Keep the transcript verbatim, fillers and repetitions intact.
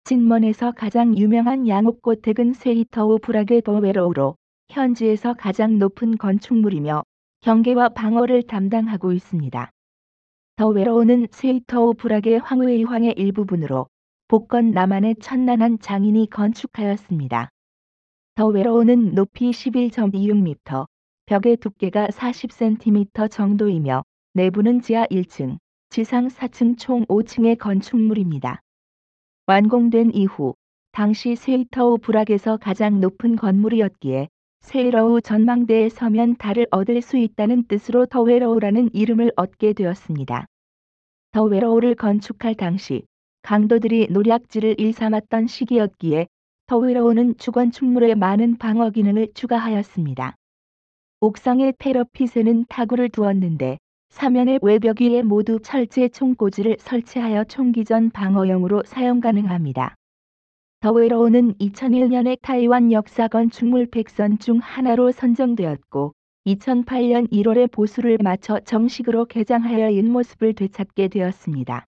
진먼에서 가장 유명한 양옥고택은 쇠히터우 불악의 더웨로우로 현지에서 가장 높은 건축물이며 경계와 방어를 담당하고 있습니다. 더웨로우는 쇠히터우 불악의 황후의황의 일부분으로 복건 남한의 천난한 장인이 건축하였습니다. 더웨로우는 높이 십일 점 이육 미터, 벽의 두께가 사십 센티미터 정도이며 내부는 지하 일 층, 지상 사 층 총 오 층의 건축물입니다. 완공된 이후 당시 쇠히터우 불악에서 가장 높은 건물이었기에 쇠히터우 전망대에 서면 달을 얻을 수 있다는 뜻으로 더웨로우라는 이름을 얻게 되었습니다. 더웨로우를 건축할 당시 강도들이 노략질을 일삼았던 시기였기에 더웨로우는 주건축물에 많은 방어 기능을 추가하였습니다. 옥상의 패러핏에는 타구를 두었는데 사면의 외벽 위에 모두 철제 총꽂이를 설치하여 총기전 방어용으로 사용 가능합니다. 더웨로우는 이천일 년에 타이완 역사 건축물 백 선 중 하나로 선정되었고 이천팔 년 일월에 보수를 마쳐 정식으로 개장하여 옛 모습을 되찾게 되었습니다.